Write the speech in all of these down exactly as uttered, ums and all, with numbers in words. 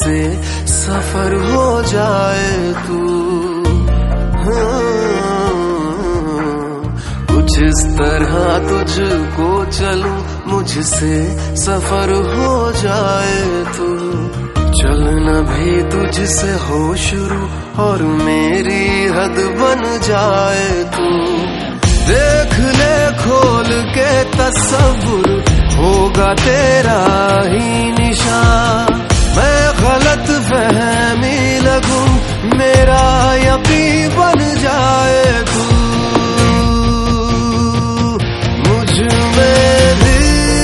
मुझसे सफर हो जाए तू। हाँ, कुछ इस तरह तुझको चलूं, मुझसे सफर हो जाए तू। चलना भी तुझसे हो शुरू और मेरी हद बन जाए तू। देख ले खोल के तस्वुर, होगा तेरा ही निशान। मैं गलत फहमी लगूं, मेरा यकीन बन जाए तू। मुझ में भी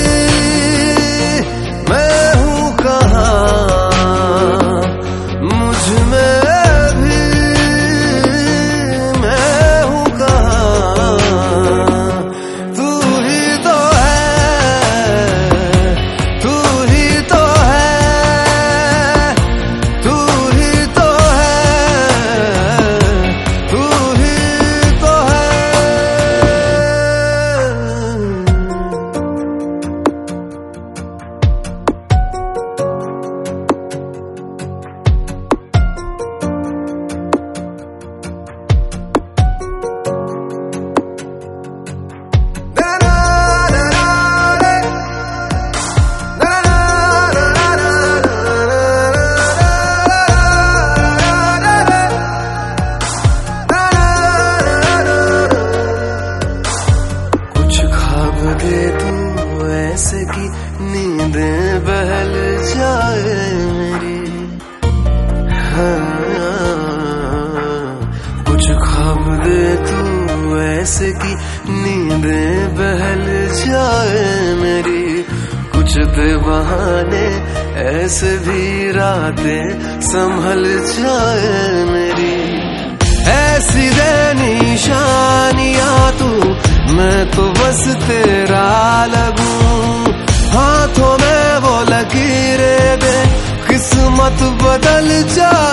मैं हूँ कहाँ, मुझ में भी मैं हूँ कहाँ। तू ही तो है, तू ही तो है, तू ही तो है, तू ही तो है। दे तू ऐसे की नींदें बहल जाए मेरी। हाँ, कुछ ख्वाब दे तू ऐसे की नींदें बहल जाए मेरी। कुछ दे बहाने ऐसे भी रातें संभल जाए मेरी। ऐसी दे निशानियां तू, मैं तो बस तेरा लगूं। हाथों में वो लकीरें दे, किस्मत बदल जा।